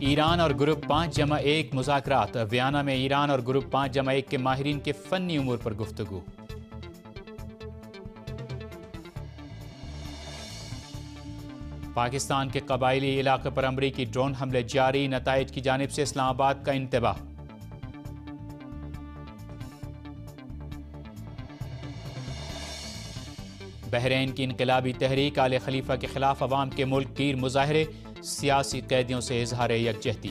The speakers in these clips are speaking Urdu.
ایران اور گروپ 5+1 مذاکرات۔ ویانا میں ایران اور گروپ 5+1 کے ماہرین کے فنی امور پر گفتگو۔ پاکستان کے قبائلی علاقے پر امریکی ڈرون حملے جاری، نتائج کی جانب سے اسلام آباد کا انتباہ۔ بحرین کی انقلابی تحریک آل خلیفہ کے خلاف عوام کے ملک گیر مظاہرے، سیاسی قیدیوں سے اظہار یکجہتی۔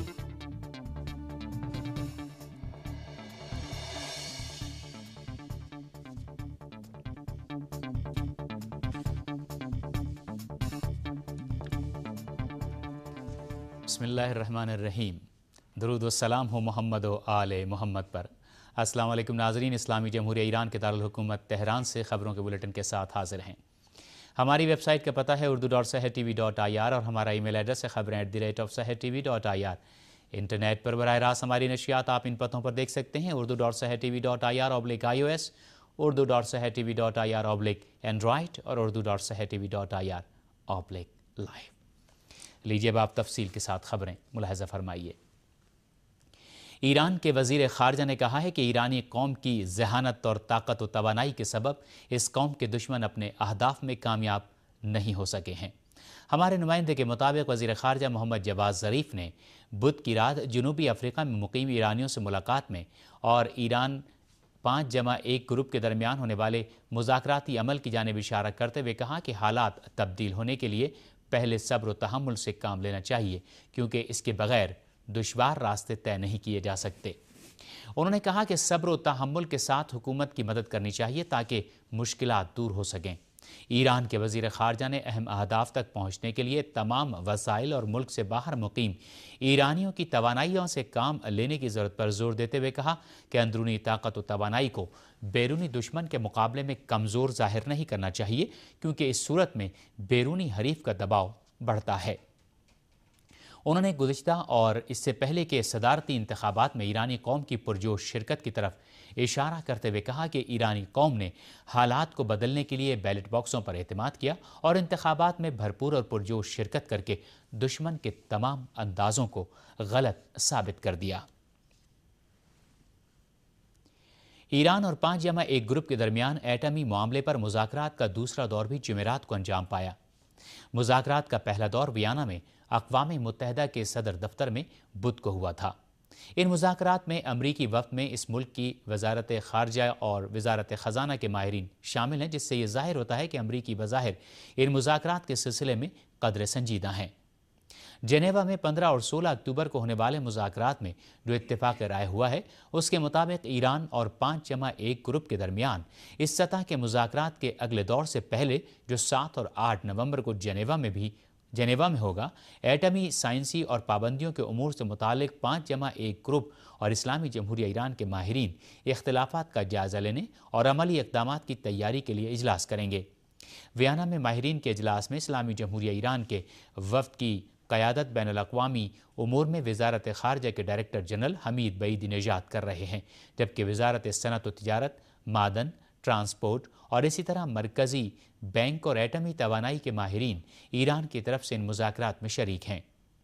بسم اللہ الرحمن الرحیم۔ درود و سلام ہو محمد و آل محمد پر۔ السلام علیکم ناظرین، اسلامی جمہوریہ ایران کے دارالحکومت تہران سے خبروں کے بلیٹن کے ساتھ حاضر ہیں۔ ہماری ویب سائٹ کا پتہ ہے urdu.sahartv.ir اور ہمارا ای میل ایڈریس ہے خبریں@sahartv.ir۔ انٹرنیٹ پر براہ راست ہماری نشریات آپ ان پتوں پر دیکھ سکتے ہیں: urdu.sahartv.ir/iOS، urdu.sahartv.ir/Android اور urdu.sahartv.ir/live۔ لیجیے اب آپ تفصیل کے ساتھ خبریں ملاحظہ فرمائیے۔ ایران کے وزیر خارجہ نے کہا ہے کہ ایرانی قوم کی ذہانت اور طاقت و توانائی کے سبب اس قوم کے دشمن اپنے اہداف میں کامیاب نہیں ہو سکے ہیں۔ ہمارے نمائندے کے مطابق وزیر خارجہ محمد جواد ظریف نے بدھ کی رات جنوبی افریقہ میں مقیم ایرانیوں سے ملاقات میں اور ایران 5+1 گروپ کے درمیان ہونے والے مذاکراتی عمل کی جانب اشارہ کرتے ہوئے کہا کہ حالات تبدیل ہونے کے لیے پہلے صبر و تحمل سے کام لینا چاہیے، کیونکہ اس کے بغیر دشوار راستے طے نہیں کیے جا سکتے۔ انہوں نے کہا کہ صبر و تحمل کے ساتھ حکومت کی مدد کرنی چاہیے تاکہ مشکلات دور ہو سکیں۔ ایران کے وزیر خارجہ نے اہم اہداف تک پہنچنے کے لیے تمام وسائل اور ملک سے باہر مقیم ایرانیوں کی توانائیوں سے کام لینے کی ضرورت پر زور دیتے ہوئے کہا کہ اندرونی طاقت و توانائی کو بیرونی دشمن کے مقابلے میں کمزور ظاہر نہیں کرنا چاہیے، کیونکہ اس صورت میں بیرونی حریف کا دباؤ بڑھتا ہے۔ انہوں نے گزشتہ اور اس سے پہلے کے صدارتی انتخابات میں ایرانی قوم کی پرجوش شرکت کی طرف اشارہ کرتے ہوئے کہا کہ ایرانی قوم نے حالات کو بدلنے کے لیے بیلٹ باکسوں پر اعتماد کیا اور انتخابات میں بھرپور اور پرجوش شرکت کر کے دشمن کے تمام اندازوں کو غلط ثابت کر دیا۔ ایران اور 5+1 گروپ کے درمیان ایٹمی معاملے پر مذاکرات کا دوسرا دور بھی جمعرات کو انجام پایا۔ مذاکرات کا پہلا دور ویانا میں اقوام متحدہ کے صدر دفتر میں بدھ کو ہوا تھا۔ ان مذاکرات میں امریکی وفد میں اس ملک کی وزارت خارجہ اور وزارت خزانہ کے ماہرین شامل ہیں، جس سے یہ ظاہر ہوتا ہے کہ امریکی بظاہر ان مذاکرات کے سلسلے میں قدر سنجیدہ ہیں۔ جنیوا میں 15 اور 16 اکتوبر کو ہونے والے مذاکرات میں جو اتفاق رائے ہوا ہے، اس کے مطابق ایران اور 5+1 گروپ کے درمیان اس سطح کے مذاکرات کے اگلے دور سے پہلے جو 7 اور 8 نومبر کو جنیوا میں ہوگا، ایٹمی سائنسی اور پابندیوں کے امور سے متعلق 5+1 گروپ اور اسلامی جمہوریہ ایران کے ماہرین اختلافات کا جائزہ لینے اور عملی اقدامات کی تیاری کے لیے اجلاس کریں گے۔ ویانا میں ماہرین کے اجلاس میں اسلامی جمہوریہ ایران کے وفد کی قیادت بین الاقوامی امور میں وزارت خارجہ کے ڈائریکٹر جنرل حمید بعیدی نژاد کر رہے ہیں، جبکہ وزارت صنعت و تجارت، معدن، ٹرانسپورٹ اور اسی طرح مرکزی بینک اور ایٹمی توانائی کے ماہرین ایران کی طرف سے ان مذاکرات میں شریک ہیں۔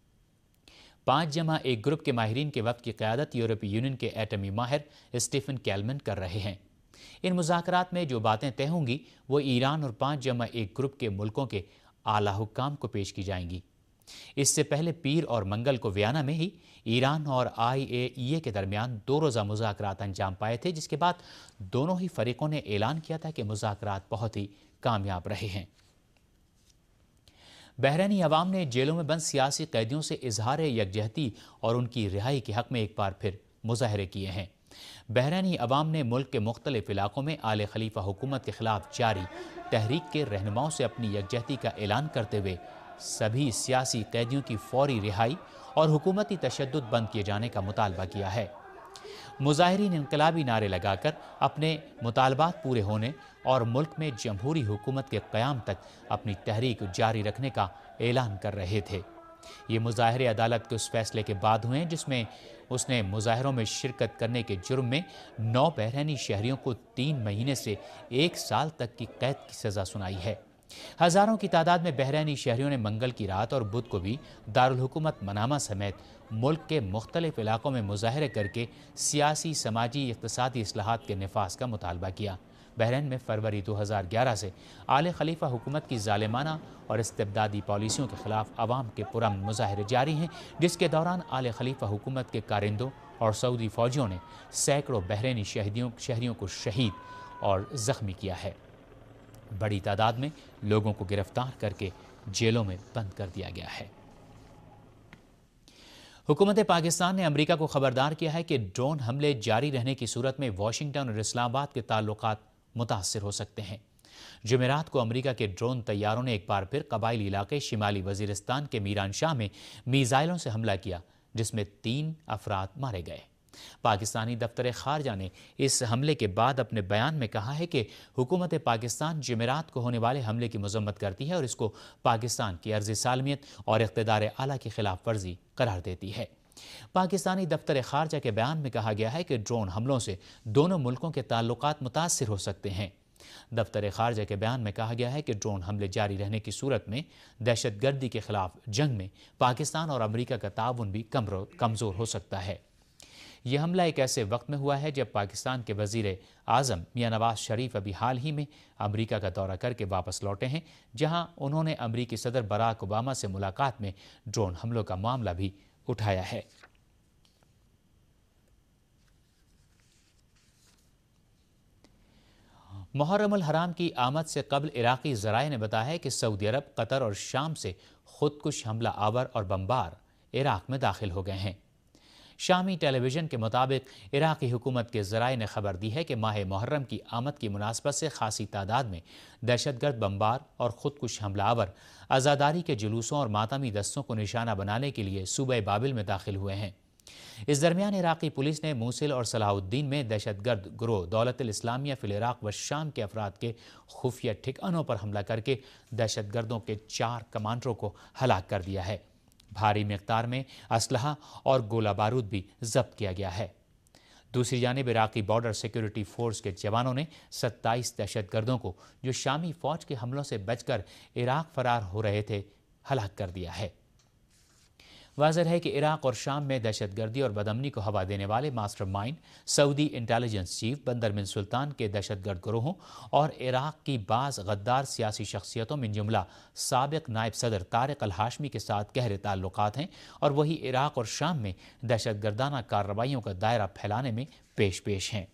5+1 گروپ کے ماہرین کے وفد کی قیادت یورپی یونین کے ایٹمی ماہر اسٹیفن کیلمن کر رہے ہیں۔ ان مذاکرات میں جو باتیں طے ہوں گی وہ ایران اور 5+1 گروپ کے ملکوں کے اعلیٰ حکام کو پیش کی جائیں گی۔ اس سے پہلے پیر اور منگل کو ویانا میں ہی ایران اور IAEA کے درمیان 2 روزہ مذاکرات انجام پائے تھے، جس کے بعد دونوں ہی فریقوں نے اعلان کیا تھا کہ مذاکرات بہت ہی کامیاب رہے ہیں۔ بحرینی عوام نے جیلوں میں بند سیاسی قیدیوں سے اظہار یکجہتی اور ان کی رہائی کے حق میں ایک بار پھر مظاہرے کیے ہیں۔ بحرینی عوام نے ملک کے مختلف علاقوں میں آل خلیفہ حکومت کے خلاف جاری تحریک کے رہنماؤں سے اپنی یکجہتی کا اعلان کرتے ہوئے سبھی سیاسی قیدیوں کی فوری رہائی اور حکومتی تشدد بند کیے جانے کا مطالبہ کیا ہے۔ مظاہرین انقلابی نعرے لگا کر اپنے مطالبات پورے ہونے اور ملک میں جمہوری حکومت کے قیام تک اپنی تحریک جاری رکھنے کا اعلان کر رہے تھے۔ یہ مظاہرے عدالت کے اس فیصلے کے بعد ہوئے ہیں جس میں اس نے مظاہروں میں شرکت کرنے کے جرم میں 9 بحرینی شہریوں کو 3 مہینے سے 1 سال تک کی قید کی سزا سنائی ہے۔ ہزاروں کی تعداد میں بحرینی شہریوں نے منگل کی رات اور بدھ کو بھی دارالحکومت منامہ سمیت ملک کے مختلف علاقوں میں مظاہرے کر کے سیاسی، سماجی، اقتصادی اصلاحات کے نفاذ کا مطالبہ کیا۔ بحرین میں فروری 2011 سے آل خلیفہ حکومت کی ظالمانہ اور استبدادی پالیسیوں کے خلاف عوام کے پرامن مظاہرے جاری ہیں، جس کے دوران آل خلیفہ حکومت کے کارندوں اور سعودی فوجیوں نے سینکڑوں بحرینی شہریوں کو شہید اور زخمی کیا ہے۔ بڑی تعداد میں لوگوں کو گرفتار کر کے جیلوں میں بند کر دیا گیا ہے۔ حکومت پاکستان نے امریکہ کو خبردار کیا ہے کہ ڈرون حملے جاری رہنے کی صورت میں واشنگٹن اور اسلام آباد کے تعلقات متاثر ہو سکتے ہیں۔ جمعرات کو امریکہ کے ڈرون طیاروں نے ایک بار پھر قبائلی علاقے شمالی وزیرستان کے میران شاہ میں میزائلوں سے حملہ کیا، جس میں 3 افراد مارے گئے۔ پاکستانی دفتر خارجہ نے اس حملے کے بعد اپنے بیان میں کہا ہے کہ حکومت پاکستان جمعرات کو ہونے والے حملے کی مذمت کرتی ہے اور اس کو پاکستان کی عرضی سالمیت اور اقتدار اعلیٰ کی خلاف ورزی قرار دیتی ہے۔ پاکستانی دفتر خارجہ کے بیان میں کہا گیا ہے کہ ڈرون حملوں سے دونوں ملکوں کے تعلقات متاثر ہو سکتے ہیں۔ دفتر خارجہ کے بیان میں کہا گیا ہے کہ ڈرون حملے جاری رہنے کی صورت میں دہشت گردی کے خلاف جنگ میں پاکستان اور امریکہ کا تعاون بھی کمزور ہو سکتا ہے۔ یہ حملہ ایک ایسے وقت میں ہوا ہے جب پاکستان کے وزیر اعظم میاں نواز شریف ابھی حال ہی میں امریکہ کا دورہ کر کے واپس لوٹے ہیں، جہاں انہوں نے امریکی صدر براک اوباما سے ملاقات میں ڈرون حملوں کا معاملہ بھی اٹھایا ہے۔ محرم الحرام کی آمد سے قبل عراقی ذرائع نے بتایا ہے کہ سعودی عرب، قطر اور شام سے خودکش حملہ آور اور بمبار عراق میں داخل ہو گئے ہیں۔ شامی ٹیلی ویژن کے مطابق عراقی حکومت کے ذرائع نے خبر دی ہے کہ ماہ محرم کی آمد کی مناسبت سے خاصی تعداد میں دہشت گرد بمبار اور خودکش حملہ آور عزاداری کے جلوسوں اور ماتمی دستوں کو نشانہ بنانے کے لیے صوبہ بابل میں داخل ہوئے ہیں۔ اس درمیان عراقی پولیس نے موصل اور صلاح الدین میں دہشت گرد گروہ دولت الاسلامیہ فی العراق و شام کے افراد کے خفیہ ٹھکانوں پر حملہ کر کے دہشت گردوں کے 4 کمانڈروں کو ہلاک کر دیا ہے۔ بھاری مقدار میں اسلحہ اور گولہ بارود بھی ضبط کیا گیا ہے۔ دوسری جانب عراقی بارڈر سیکیورٹی فورس کے جوانوں نے 27 دہشت گردوں کو جو شامی فوج کے حملوں سے بچ کر عراق فرار ہو رہے تھے ہلاک کر دیا ہے۔ واضح ہے کہ عراق اور شام میں دہشت گردی اور بدامنی کو ہوا دینے والے master mind Saudi intelligence chief Bandar bin سلطان کے دہشت گرد گروہوں اور عراق کی بعض غدار سیاسی شخصیتوں من جملہ سابق نائب صدر طارق الہاشمی کے ساتھ گہرے تعلقات ہیں، اور وہی عراق اور شام میں دہشت گردانہ کارروائیوں کا دائرہ پھیلانے میں پیش ہیں۔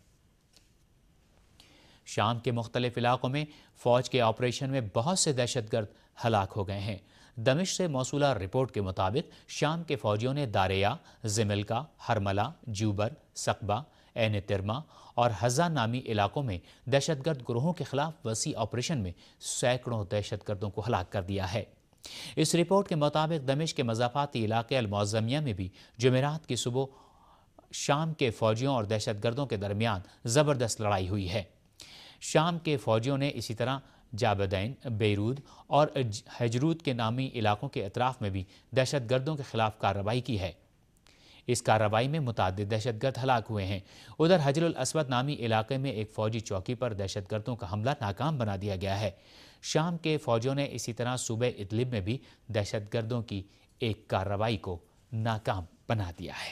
شام کے مختلف علاقوں میں فوج کے آپریشن میں بہت سے دہشت گرد ہلاک ہو گئے ہیں۔ دمشق سے موصولہ رپورٹ کے مطابق شام کے فوجیوں نے داریا، زملکا، ہرملہ، جوبر، سقبہ، عین ترما اور حزا نامی علاقوں میں دہشت گرد گروہوں کے خلاف وسیع آپریشن میں سینکڑوں دہشت گردوں کو ہلاک کر دیا ہے۔ اس رپورٹ کے مطابق دمشق کے مضافاتی علاقے المعظمیہ میں بھی جمعرات کی صبح شام کے فوجیوں اور دہشت گردوں کے درمیان زبردست لڑائی ہوئی ہے۔ شام کے فوجیوں نے اسی طرح جابدین، بیرود اور ہجرود کے نامی علاقوں کے اطراف میں بھی دہشت گردوں کے خلاف کارروائی کی ہے۔ اس کارروائی میں متعدد دہشت گرد ہلاک ہوئے ہیں۔ ادھر حجر الاسود نامی علاقے میں ایک فوجی چوکی پر دہشت گردوں کا حملہ ناکام بنا دیا گیا ہے۔ شام کے فوجیوں نے اسی طرح صوبہ ادلب میں بھی دہشت گردوں کی ایک کارروائی کو ناکام بنا دیا ہے۔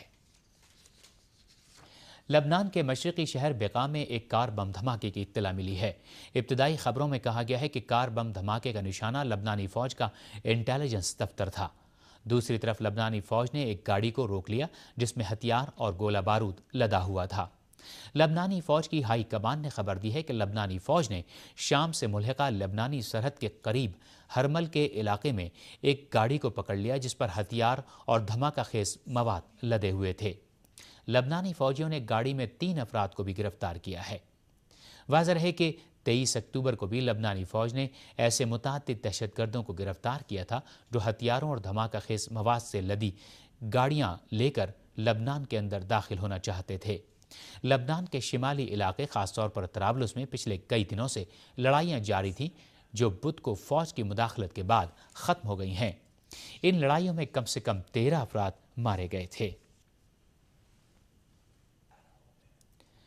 لبنان کے مشرقی شہر بقاء میں ایک کار بم دھماکے کی اطلاع ملی ہے۔ ابتدائی خبروں میں کہا گیا ہے کہ کار بم دھماکے کا نشانہ لبنانی فوج کا انٹیلیجنس دفتر تھا۔ دوسری طرف لبنانی فوج نے ایک گاڑی کو روک لیا جس میں ہتھیار اور گولہ بارود لدا ہوا تھا۔ لبنانی فوج کی ہائی کمان نے خبر دی ہے کہ لبنانی فوج نے شام سے ملحقہ لبنانی سرحد کے قریب ہرمل کے علاقے میں ایک گاڑی کو پکڑ لیا جس پر ہتھیار اور دھماکہ خیز مواد لدے ہوئے تھے۔ لبنانی فوجیوں نے گاڑی میں 3 افراد کو بھی گرفتار کیا ہے۔ واضح ہے کہ 23 اکتوبر کو بھی لبنانی فوج نے ایسے متعدد دہشت گردوں کو گرفتار کیا تھا جو ہتھیاروں اور دھماکہ خیز مواد سے لدی گاڑیاں لے کر لبنان کے اندر داخل ہونا چاہتے تھے۔ لبنان کے شمالی علاقے خاص طور پر طرابلس میں پچھلے کئی دنوں سے لڑائیاں جاری تھیں جو بدھ کو فوج کی مداخلت کے بعد ختم ہو گئی ہیں۔ ان لڑائیوں میں کم سے کم 13 افراد مارے گئے تھے۔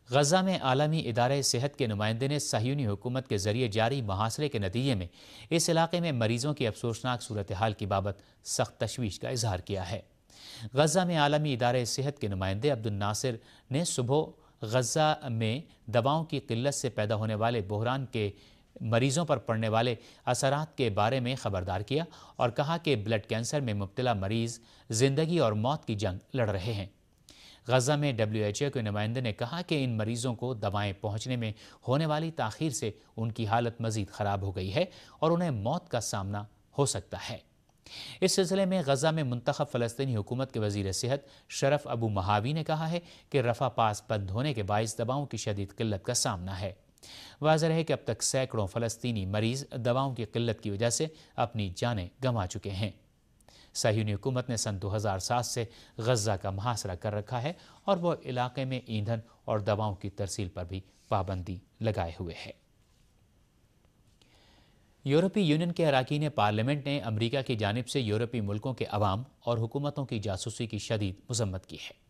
غزہ میں عالمی ادارہ صحت کے نمائندے نے صہیونی حکومت کے ذریعے جاری محاصرے کے نتیجے میں اس علاقے میں مریضوں کی افسوسناک صورتحال کی بابت سخت تشویش کا اظہار کیا ہے۔ غزہ میں عالمی ادارہ صحت کے نمائندے عبد الناصر نے صبح غزہ میں دواؤں کی قلت سے پیدا ہونے والے بحران کے مریضوں پر پڑنے والے اثرات کے بارے میں خبردار کیا اور کہا کہ بلڈ کینسر میں مبتلا مریض زندگی اور موت کی جنگ لڑ رہے ہیں۔ غزہ میں WHO کے نمائندے نے کہا کہ ان مریضوں کو دوائیں پہنچنے میں ہونے والی تاخیر سے ان کی حالت مزید خراب ہو گئی ہے اور انہیں موت کا سامنا ہو سکتا ہے۔ اس سلسلے میں غزہ میں منتخب فلسطینی حکومت کے وزیر صحت شرف ابو مہاوی نے کہا ہے کہ رفح پاس بند ہونے کے باعث دواؤں کی شدید قلت کا سامنا ہے۔ واضح ہے کہ اب تک سینکڑوں فلسطینی مریض دواؤں کی قلت کی وجہ سے اپنی جانیں گنوا چکے ہیں۔ صہیونی حکومت نے سن 2007 سے غزہ کا محاصرہ کر رکھا ہے اور وہ علاقے میں ایندھن اور دواؤں کی ترسیل پر بھی پابندی لگائے ہوئے ہے۔ یورپی یونین کے اراکین پارلیمنٹ نے امریکہ کی جانب سے یورپی ملکوں کے عوام اور حکومتوں کی جاسوسی کی شدید مذمت کی ہے۔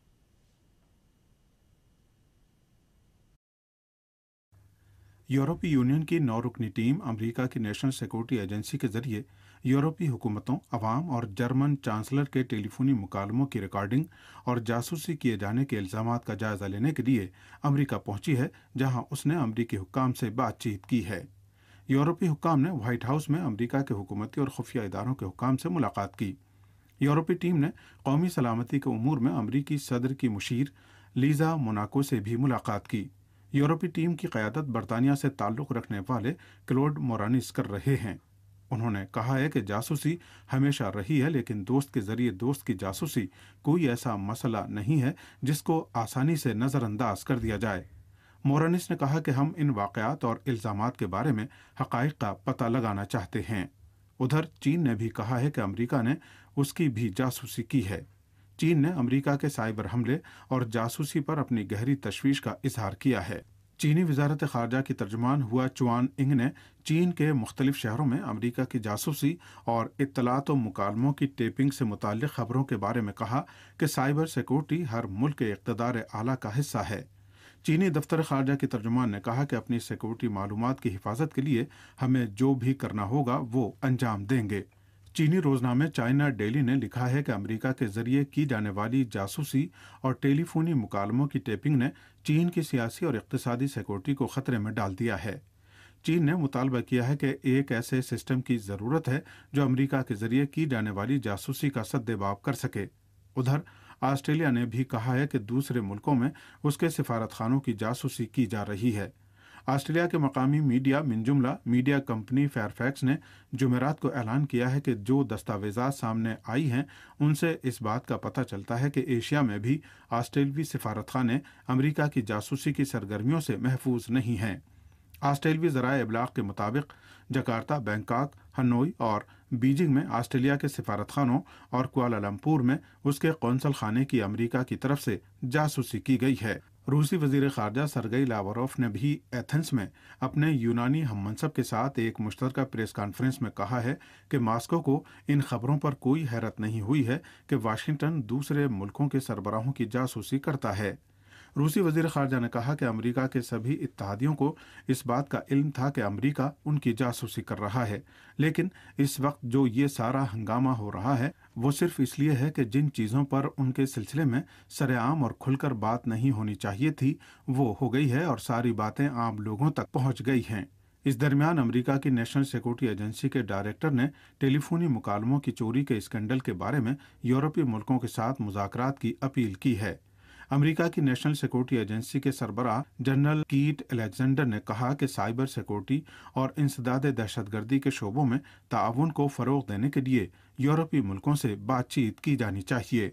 یورپی یونین کی 9 رکنی ٹیم امریکہ کی نیشنل سیکورٹی ایجنسی کے ذریعے یورپی حکومتوں، عوام اور جرمن چانسلر کے ٹیلی فونی مکالموں کی ریکارڈنگ اور جاسوسی کیے جانے کے الزامات کا جائزہ لینے کے لیے امریکہ پہنچی ہے، جہاں اس نے امریکی حکام سے بات چیت کی ہے۔ یورپی حکام نے وائٹ ہاؤس میں امریکہ کے حکومتی اور خفیہ اداروں کے حکام سے ملاقات کی۔ یورپی ٹیم نے قومی سلامتی کے امور میں امریکی صدر کی مشیر لیزا موناکو سے بھی ملاقات کی۔ یورپی ٹیم کی قیادت برطانیہ سے تعلق رکھنے والے کلوڈ مورانس کر رہے ہیں۔ انہوں نے کہا ہے کہ جاسوسی ہمیشہ رہی ہے، لیکن دوست کے ذریعے دوست کی جاسوسی کوئی ایسا مسئلہ نہیں ہے جس کو آسانی سے نظر انداز کر دیا جائے۔ مورانس نے کہا کہ ہم ان واقعات اور الزامات کے بارے میں حقائق کا پتہ لگانا چاہتے ہیں۔ ادھر چین نے بھی کہا ہے کہ امریکہ نے اس کی بھی جاسوسی کی ہے۔ چین نے امریکہ کے سائبر حملے اور جاسوسی پر اپنی گہری تشویش کا اظہار کیا ہے۔ چینی وزارت خارجہ کی ترجمان ہوا چوان انگ نے چین کے مختلف شہروں میں امریکہ کی جاسوسی اور اطلاعات و مکالموں کی ٹیپنگ سے متعلق خبروں کے بارے میں کہا کہ سائبر سیکورٹی ہر ملک کے اقتدار اعلیٰ کا حصہ ہے۔ چینی دفتر خارجہ کی ترجمان نے کہا کہ اپنی سیکورٹی معلومات کی حفاظت کے لیے ہمیں جو بھی کرنا ہوگا وہ انجام دیں گے۔ چینی روزنامے چائنا ڈیلی نے لکھا ہے کہ امریکہ کے ذریعے کی جانے والی جاسوسی اور ٹیلی فونی مکالموں کی ٹیپنگ نے چین کی سیاسی اور اقتصادی سیکورٹی کو خطرے میں ڈال دیا ہے۔ چین نے مطالبہ کیا ہے کہ ایک ایسے سسٹم کی ضرورت ہے جو امریکہ کے ذریعے کی جانے والی جاسوسی کا سدباب کر سکے۔ ادھر آسٹریلیا نے بھی کہا ہے کہ دوسرے ملکوں میں اس کے سفارت خانوں کی جاسوسی کی جا رہی ہے۔ آسٹریلیا کے مقامی میڈیا من جملہ میڈیا کمپنی فیئر فیکس نے جمعرات کو اعلان کیا ہے کہ جو دستاویزات سامنے آئی ہیں ان سے اس بات کا پتہ چلتا ہے کہ ایشیا میں بھی آسٹریلوی سفارت خانے امریکہ کی جاسوسی کی سرگرمیوں سے محفوظ نہیں ہیں۔ آسٹریلوی ذرائع ابلاغ کے مطابق جکارتا، بینکاک، ہنوئی اور بیجنگ میں آسٹریلیا کے سفارت خانوں اور کوالالمپور میں اس کے قونصل خانے کی امریکہ کی طرف سے جاسوسی کی گئی ہے۔ روسی وزیر خارجہ سرگئی لاوروف نے بھی ایتھنز میں اپنے یونانی ہم منصب کے ساتھ ایک مشترکہ پریس کانفرنس میں کہا ہے کہ ماسکو کو ان خبروں پر کوئی حیرت نہیں ہوئی ہے کہ واشنگٹن دوسرے ملکوں کے سربراہوں کی جاسوسی کرتا ہے۔ روسی وزیر خارجہ نے کہا کہ امریکہ کے سبھی اتحادیوں کو اس بات کا علم تھا کہ امریکہ ان کی جاسوسی کر رہا ہے، لیکن اس وقت جو یہ سارا ہنگامہ ہو رہا ہے وہ صرف اس لیے ہے کہ جن چیزوں پر ان کے سلسلے میں سر عام اور کھل کر بات نہیں ہونی چاہیے تھی وہ ہو گئی ہے اور ساری باتیں عام لوگوں تک پہنچ گئی ہیں۔ اس درمیان امریکہ کی نیشنل سیکورٹی ایجنسی کے ڈائریکٹر نے ٹیلی فونی مکالموں کی چوری کے اسکینڈل کے بارے میں یورپی ملکوں کے ساتھ مذاکرات کی اپیل کی ہے۔ امریکہ کی نیشنل سیکورٹی ایجنسی کے سربراہ جنرل کیٹ الیگزینڈر نے کہا کہ سائبر سیکورٹی اور انسداد دہشت گردی کے شعبوں میں تعاون کو فروغ دینے کے لیے یورپی ملکوں سے بات چیت کی جانی چاہیے۔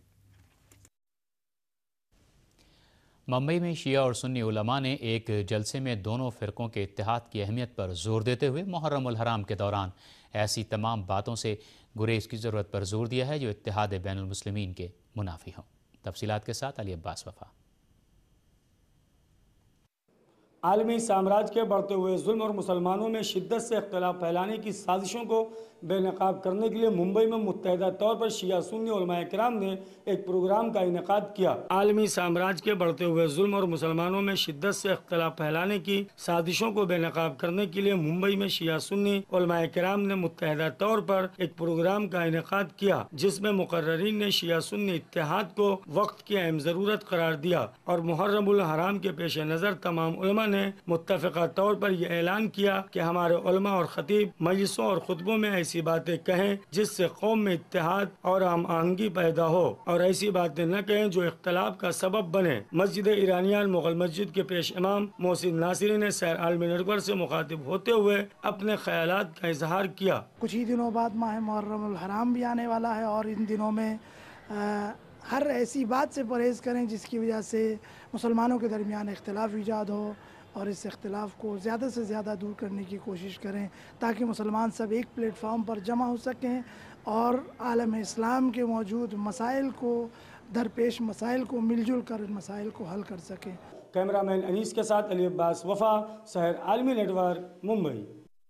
ممبئی میں شیعہ اور سنی علماء نے ایک جلسے میں دونوں فرقوں کے اتحاد کی اہمیت پر زور دیتے ہوئے محرم الحرام کے دوران ایسی تمام باتوں سے گریز کی ضرورت پر زور دیا ہے جو اتحاد بین المسلمین کے منافی ہوں۔ تفصیلات کے ساتھ علی عباس وفا۔ عالمی سامراج کے بڑھتے ہوئے ظلم اور مسلمانوں میں شدت سے اختلاف پھیلانے کی سازشوں کو بے نقاب کرنے کے لیے ممبئی میں متحدہ طور پر شیعہ سنی علماء کرام نے ایک پروگرام کا انعقاد کیا۔ عالمی سامراج کے بڑھتے ہوئے ظلم اور مسلمانوں میں شدت سے اختلاف پھیلانے کی سازشوں کو بے نقاب کرنے کے لیے ممبئی میں شیعہ سنی علماء کرام نے متحدہ طور پر ایک پروگرام کا انعقاد کیا، جس میں مقررین نے شیعہ سنی اتحاد کو وقت کی اہم ضرورت قرار دیا اور محرم الحرام کے پیش نظر تمام علماء نے متفقہ طور پر یہ اعلان کیا کہ ہمارے علماء اور خطیب مجلسوں اور خطبوں میں ایسی باتیں کہیں جس سے قوم میں اتحاد اور ہم آہنگی پیدا ہو، اور ایسی باتیں نہ کہیں جو اختلاف کا سبب بنے۔ مسجد ایرانیان مغل مسجد کے پیش امام محسن ناصری نے سیر عالمی نیٹورک سے مخاطب ہوتے ہوئے اپنے خیالات کا اظہار کیا۔ کچھ ہی دنوں بعد ماہ محرم الحرام بھی آنے والا ہے، اور ان دنوں میں ہر ایسی بات سے پرہیز کریں جس کی وجہ سے مسلمانوں کے درمیان اختلاف ایجاد ہو، اور اس اختلاف کو زیادہ سے زیادہ دور کرنے کی کوشش کریں تاکہ مسلمان سب ایک پلیٹ فارم پر جمع ہو سکیں اور عالم اسلام کے موجود مسائل کو درپیش مسائل کو مل جل کر ان مسائل کو حل کر سکیں۔ کیمرہ مین انیس کے ساتھ علی عباس وفا، سحر عالمی نیٹورک، ممبئی۔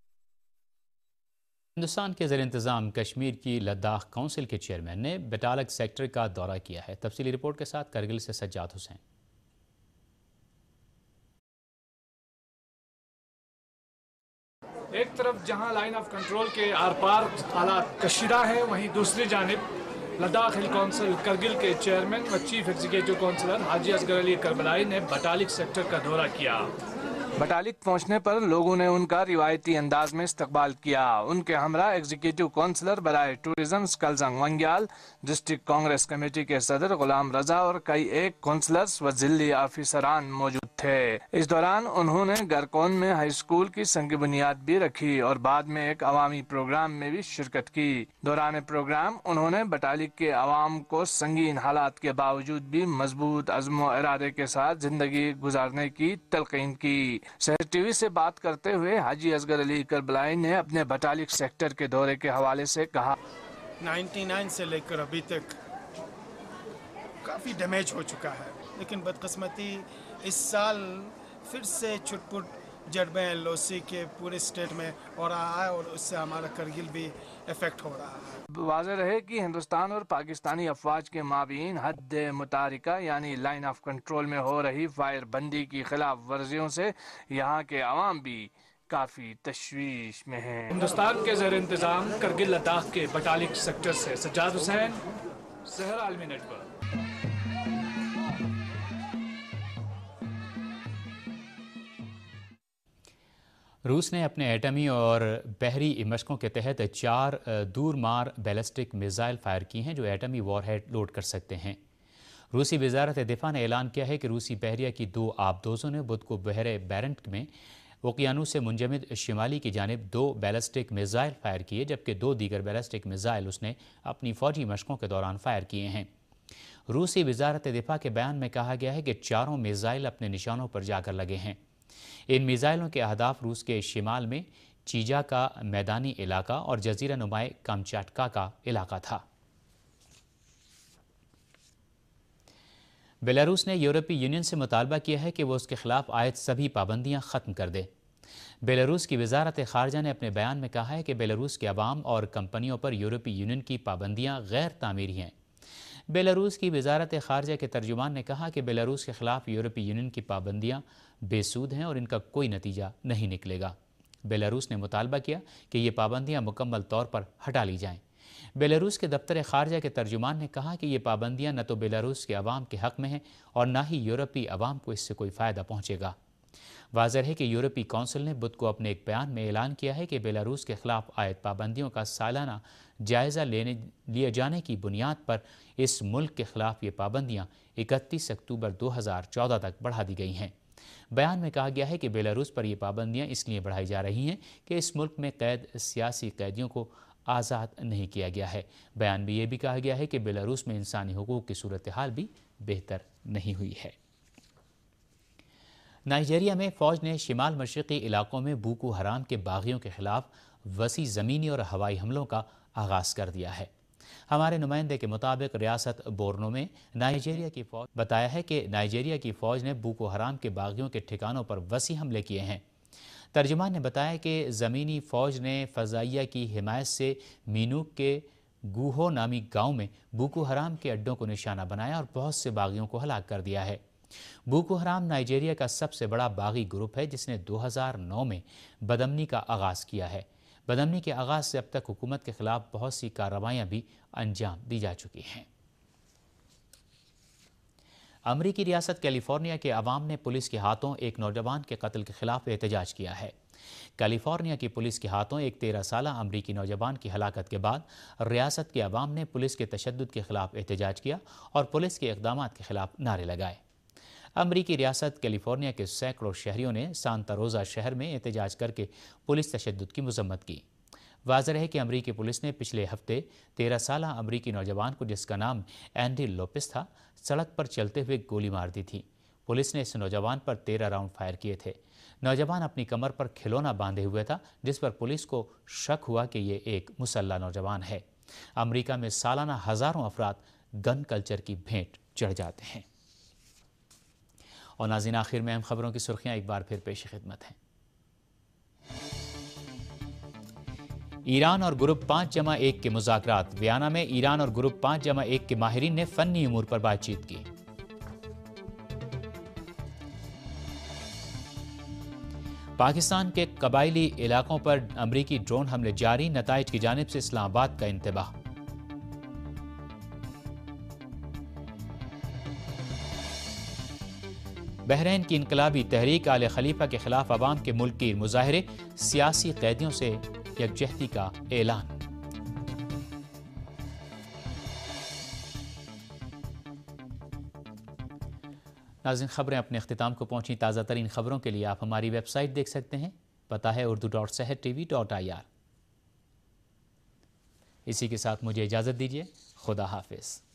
ہندوستان کے زیر انتظام کشمیر کی لداخ کونسل کے چیئرمین نے بٹالک سیکٹر کا دورہ کیا ہے۔ تفصیلی رپورٹ کے ساتھ کرگل سے سجاد حسین۔ ایک طرف جہاں لائن آف کنٹرول کے آر پار حالات کشیدہ ہیں، وہیں دوسری جانب لداخ ہل کونسل کرگل کے چیئرمین و چیف ایگزیکٹو کونسلر حاجی اصغر علی کربلائی نے بٹالک سیکٹر کا دورہ کیا۔ بٹالک پہنچنے پر لوگوں نے ان کا روایتی انداز میں استقبال کیا۔ ان کے ہمراہ ایگزیکٹو کونسلر برائے tourism Skalzang Wangyal, district Congress committee کے صدر غلام رضا اور کئی ایک کونسلرز و ضلعی آفیسران موجود تھے۔ اس دوران انہوں نے گرکون میں ہائی اسکول کی سنگ بنیاد بھی رکھی اور بعد میں ایک عوامی پروگرام میں بھی شرکت کی۔ دوران پروگرام انہوں نے بٹالک کے عوام کو سنگین حالات کے باوجود بھی مضبوط عزم و ارادے کے ساتھ زندگی گزارنے کی تلقین کی۔ سحر ٹی وی سے بات کرتے ہوئے حاجی اصغر علی کربلائی نے اپنے بٹالک سیکٹر کے دورے کے حوالے سے کہا، 99 سے لے کر ابھی تک کافی ڈیمیج ہو چکا ہے، لیکن بدقسمتی اس سال پھر سے چھٹ پٹ جڑبیں ایل او سی کے پورے اسٹیٹ میں ہو رہا ہے، اور اس سے ہمارا کرگل بھی افیکٹ ہو رہا ہے۔ واضح رہے کہ ہندوستان اور پاکستانی افواج کے مابین حد متارکہ یعنی لائن آف کنٹرول میں ہو رہی فائر بندی کی خلاف ورزیوں سے یہاں کے عوام بھی کافی تشویش میں ہیں۔ ہندوستان کے زیر انتظام کرگل لداخ کے بٹالک سیکٹر سے سجاد حسین، سحر عالمی نیٹ ورک۔ روس نے اپنے ایٹمی اور بحری مشقوں کے تحت 4 دور مار بیلسٹک میزائل فائر کی ہیں جو ایٹمی وار ہیڈ لوڈ کر سکتے ہیں۔ روسی وزارت دفاع نے اعلان کیا ہے کہ روسی بحریہ کی 2 آبدوزوں نے بدھ کو بحر بیرنٹ میں اوقیانوس سے منجمد شمالی کی جانب 2 بیلسٹک میزائل فائر کیے، جبکہ 2 دیگر بیلسٹک میزائل اس نے اپنی فوجی مشقوں کے دوران فائر کیے ہیں۔ روسی وزارت دفاع کے بیان میں کہا گیا ہے کہ 4 میزائل اپنے نشانوں پر جا کر لگے ہیں۔ ان میزائلوں کے اہداف روس کے شمال میں چیجا کا میدانی علاقہ اور جزیرہ نمائے کامچاٹکا کا علاقہ تھا۔ بیلاروس نے یورپی یونین سے مطالبہ کیا ہے کہ وہ اس کے خلاف عائد سبھی پابندیاں ختم کر دے۔ بیلاروس کی وزارت خارجہ نے اپنے بیان میں کہا ہے کہ بیلاروس کے عوام اور کمپنیوں پر یورپی یونین کی پابندیاں غیر تعمیری ہیں۔ بیلاروس کی وزارت خارجہ کے ترجمان نے کہا کہ بیلاروس کے خلاف یورپی یونین کی پابندیاں بے سود ہیں اور ان کا کوئی نتیجہ نہیں نکلے گا۔ بیلاروس نے مطالبہ کیا کہ یہ پابندیاں مکمل طور پر ہٹا لی جائیں۔ بیلاروس کے دفتر خارجہ کے ترجمان نے کہا کہ یہ پابندیاں نہ تو بیلاروس کے عوام کے حق میں ہیں اور نہ ہی یورپی عوام کو اس سے کوئی فائدہ پہنچے گا۔ واضح ہے کہ یورپی کونسل نے بدھ کو اپنے ایک بیان میں اعلان کیا ہے کہ بیلاروس کے خلاف عائد پابندیوں کا سالانہ جائزہ لیے جانے کی بنیاد پر اس ملک کے خلاف یہ پابندیاں 31 اکتوبر 2014 تک بڑھا دی گئی ہیں۔ بیان میں کہا گیا ہے کہ بیلاروس پر یہ پابندیاں اس لیے بڑھائی جا رہی ہیں کہ اس ملک میں قید سیاسی قیدیوں کو آزاد نہیں کیا گیا ہے۔ بیان میں یہ بھی کہا گیا ہے کہ بیلاروس میں انسانی حقوق کی صورتحال بھی بہتر نہیں ہوئی ہے۔ نائجیریا میں فوج نے شمال مشرقی علاقوں میں بوکو حرام کے باغیوں کے خلاف وسیع زمینی اور ہوائی حملوں کا آغاز کر دیا ہے۔ हमारे नुमाइंदे के मुताबिक रियासत बोर्नो में नाइजीरिया की फौज बताया है कि नाइजीरिया की फौज ने बोको हराम के बागियों के ठिकानों पर वसी हमले किए हैं। तर्जुमान ने बताया कि ज़मीनी फ़ौज ने फ़ज़ाइया की हिमायत से मीनूक के गूहो नामी गांव में बोको हराम के अड्डों को निशाना बनाया और बहुत से बागियों को हलाक कर दिया है। बोको हराम नाइजीरिया का सबसे बड़ा बागी ग्रुप है जिसने 2009 में बदअमनी का आगाज़ किया है। बदअमनी के आगाज़ से अब तक हुकूमत के खिलाफ बहुत सी कार्रवाइयाँ भी अंजाम दी जा चुकी हैं। अमरीकी रियासत कैलिफोर्निया के अवाम ने पुलिस के हाथों एक नौजवान के कत्ल के खिलाफ एहतजाज किया है। कैलिफोर्निया की पुलिस के हाथों एक 13 साला अमरीकी नौजवान की हलाकत के बाद रियासत के अवाम ने पुलिस के तशद्दुद के खिलाफ एहतजाज किया और पुलिस के इक़दामात के खिलाफ नारे लगाए। अमरीकी रियासत कैलिफोर्निया के सैकड़ों शहरियों ने सांता रोज़ा शहर में एहतजाज करके पुलिस तशद्दुद की मज़म्मत की। वाज़ेह है कि अमरीकी पुलिस ने पिछले हफ्ते 13 साला अमरीकी नौजवान को, जिसका नाम एंडी लोपेस था, सड़क पर चलते हुए गोली मार दी थी। पुलिस ने इस नौजवान पर 13 राउंड फायर किए थे। नौजवान अपनी कमर पर खिलौना बांधे हुए था, जिस पर पुलिस को शक हुआ कि ये एक मुसल्ला नौजवान है। अमरीका में सालाना हज़ारों अफराद गन कल्चर की भेंट चढ़ जाते हैं। और नाज़रीन, आखिर में अहम खबरों की सुर्खियां एक बार फिर पेश खिदमत हैं। ईरान और ग्रुप 5+1 के मुज़ाकरात। वियना में ईरान और ग्रुप 5+1 के माहिरीन ने फ़नी उमूर पर बातचीत की। पाकिस्तान के कबायली इलाकों पर अमरीकी ड्रोन हमले जारी, नताइज की जानिब से इस्लामाबाद का इंतबाह। बहरीन की इनकलाबी तहरीक आले खलीफा के खिलाफ अवाम के मुल्की मुजाहरे, सियासी कैदियों से यकजहती का ऐलान। नाज़रीन, खबरें अपने अख्तिताम को पहुंची। ताज़ा तरीन खबरों के लिए आप हमारी वेबसाइट देख सकते हैं, पता है urdu.sehertv.ir। इसी के साथ मुझे इजाज़त दीजिए। खुदा हाफिज़।